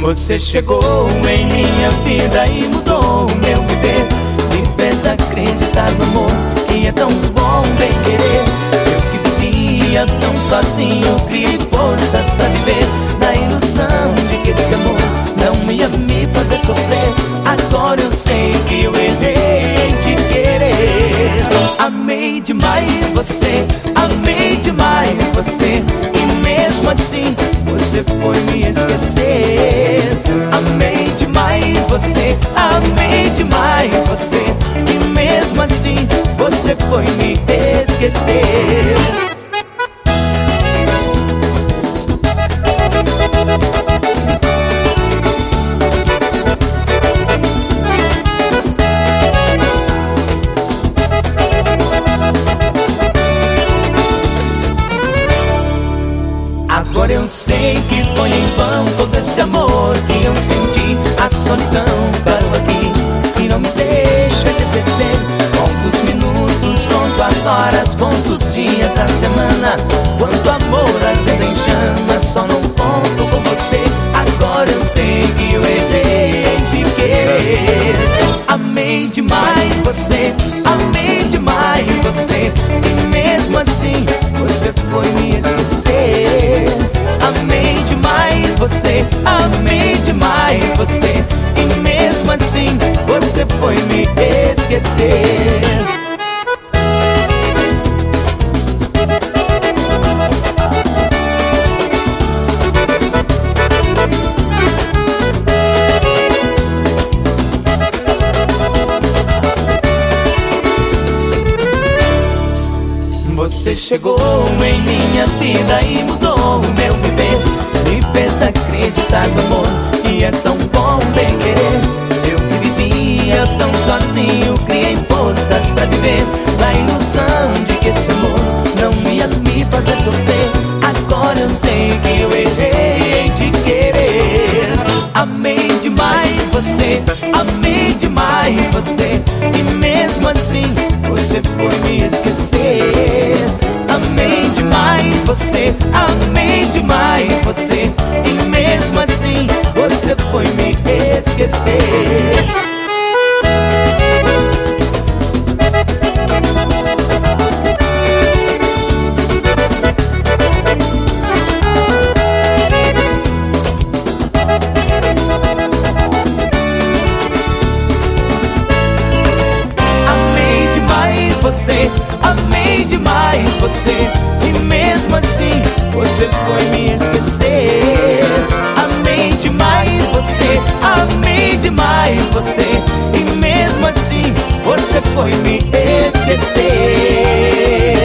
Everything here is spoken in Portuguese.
Você chegou em minha vida e mudou o meu viver. Me fez acreditar no amor, que é tão bom bem querer. Eu que vivia tão sozinho, criei forças pra viver, na ilusão de que esse amor não ia me fazer sofrer. Agora eu sei que eu errei em te querer. Amei demais você, amei demais você, e mesmo assim você foi me esquecer. Amei demais você, amei demais você, e mesmo assim você foi me esquecer. Agora eu sei que foi em vão todo esse amor que eu senti. A solidão parou aqui e não me deixa te esquecer. Conto os minutos, conto as horas, conto os dias da semana. Quanto amor ardendo em chamas, só não conto com você. Agora eu sei que eu errei em te querer. Amei demais você, amei demais você, e mesmo assim você foi me esquecer. Amei demais você, amei demais você, e mesmo assim você foi me esquecer. Você chegou em minha vida e mudou o meu viver. Me fez acreditar no amor, que é tão bom bem querer. Eu que vivia tão sozinho, criei forças pra viver, na ilusão de que esse amor não ia me fazer sofrer. Agora eu sei que eu errei em te querer. Amei demais você, amei demais você, e mesmo assim você foi me esquecer. Amei demais você, amei demais você, e mesmo assim você foi me esquecer. Você, amei demais você, e mesmo assim você foi me esquecer. Amei demais você, amei demais você, e mesmo assim você foi me esquecer.